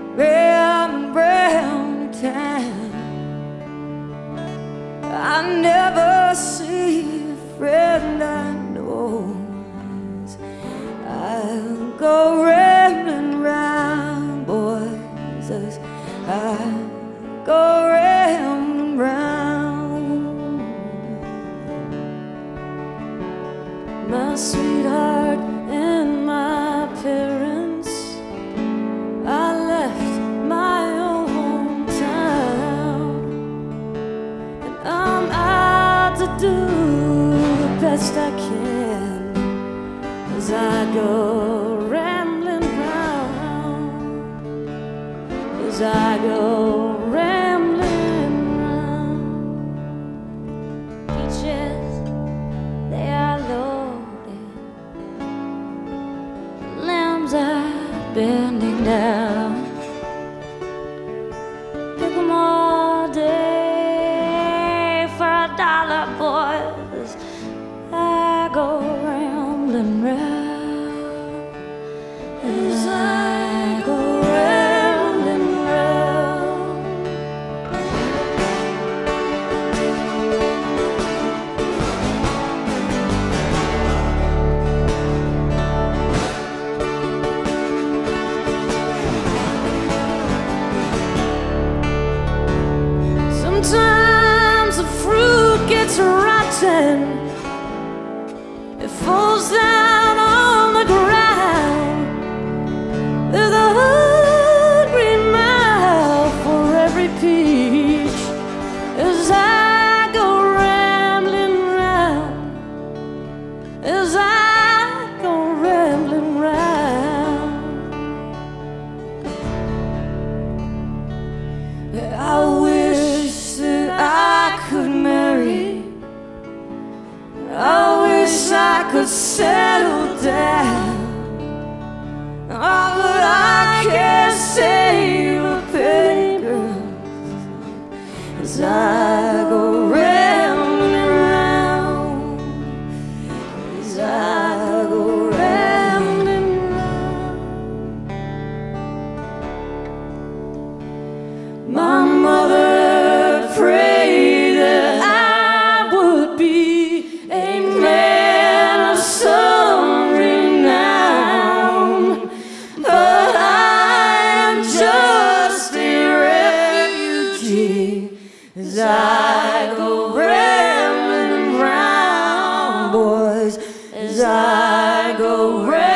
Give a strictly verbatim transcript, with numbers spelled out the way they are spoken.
round and round town. I never see a friend I know. I'll go rambling round, boys, as I go rambling round. My sweetheart and my parents, I left my old hometown, and I'm out to do the best I can as I go rambling round, as I go rambling round. Peaches, they are loaded, lambs are bending down. Pick 'em all day for a dollar, boys. I go rambling round, as I go rambling round. Sometimes the fruit gets rotten, it falls down on the ground. There's a hungry mouth for every peach as I go rambling round, as I go rambling round. I wish that I could marry, I wish I could settle down. Oh, but I can't save a penny, girl, as I go rambling round, as I go rambling round. My mother prayed that I would be a man of some renown, but I am just a refugee as I go rambling round, boys, as I go rambling